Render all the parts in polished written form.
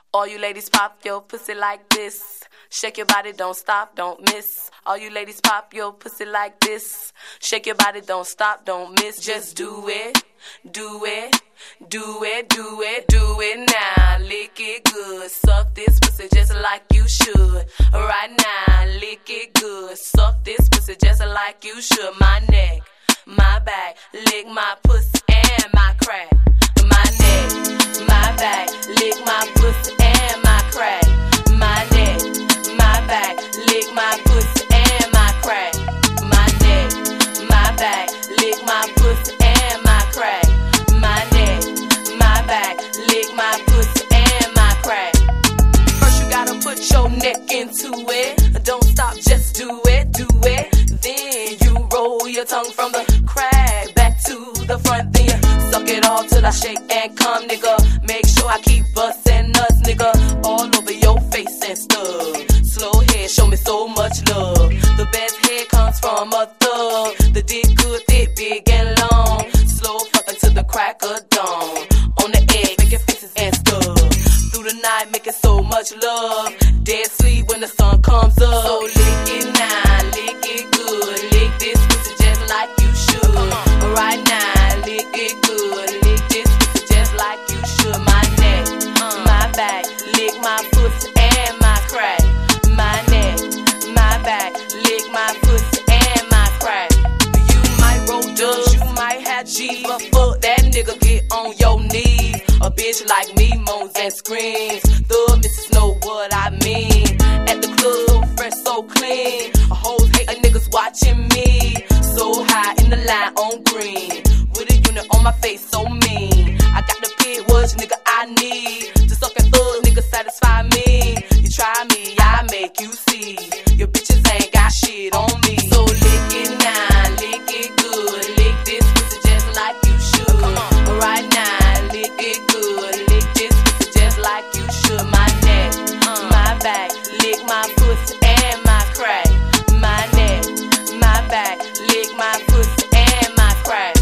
All you ladies pop your pussy like this. Shake your body, don't stop, don't miss. All you ladies pop your pussy like this. Shake your body, don't stop, don't miss. Just do it, do it, do it, do it, do it now. Lick it good, suck this pussy just like you should. Right now, lick it good, suck this pussy just like you should. My neck, my back, lick my pussy and my crack. My neck, my back, lick my pussy and my crack. My neck, my back, lick my pussy and my crack. My neck, my back, lick my pussy and my crack. My neck, my back, lick my pussy and my crack. First you gotta put your neck into it. Don't stop, just do it, do it. Then you roll your tongue from the crack back to the front. Then you suck it all till I shake and come, nigga. Make sure I keep bustin' nuts, nigga, all over your face and stuff. Slow head, show me so much love. The best head comes from a thug. The dick good, thick, big and long. Slow fucking to the crack of dawn. On the egg, making faces and stuff. Through the night, making so much love. Dead sleep when the sun comes up. So lick it now, lick it good. Lick this pussy just like you should. Right now, lick it good. Lick this pussy just like you should. My neck, my back, lick my pussy and my crack. My neck, my back, lick my pussy and my crack. You might roll dubs, you might have G, but fuck that nigga, get on your knees. A bitch like me moans and screams. The missus know what I mean. At the club, so fresh, so clean. A hoes hate a niggas watching me. So high in the line on green. With a unit on my face, so mean. I got the pit, what nigga I need. To suck and thug, nigga satisfy me. You try me, I make you see. Your bitches ain't got shit on me. So lick it now, lick it good. Lick this pussy just like you should. Right now, lick it good. Lick this pussy just like you should. My neck, my back, lick my pussy and my crack. My neck, my back, lick my pussy and my crack.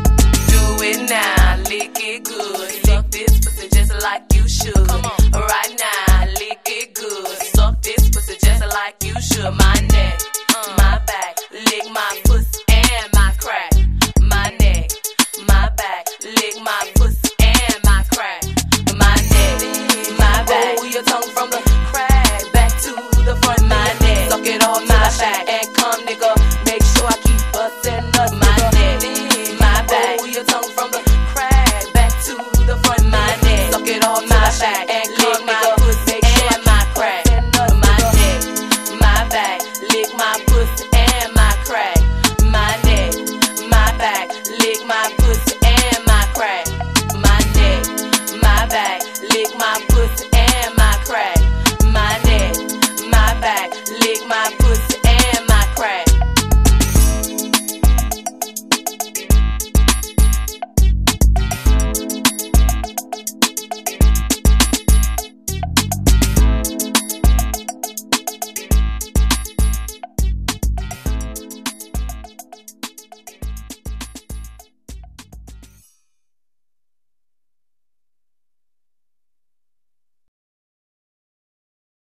Do it now, lick it good. Suck this pussy just like you should. Right now, lick it good. Suck this pussy just like you should. My neck, my back, lick my pussy and my crack. My neck, my back, lick my pussy and my crack. My neck, my back, roll your tongue from the crack back to the front. My neck, suck it all my back and come, nigga. Make sure I keep bustin' nuts. My neck, my back, roll your tongue from the crack back to the front. My neck, suck it all my back and come, nigga.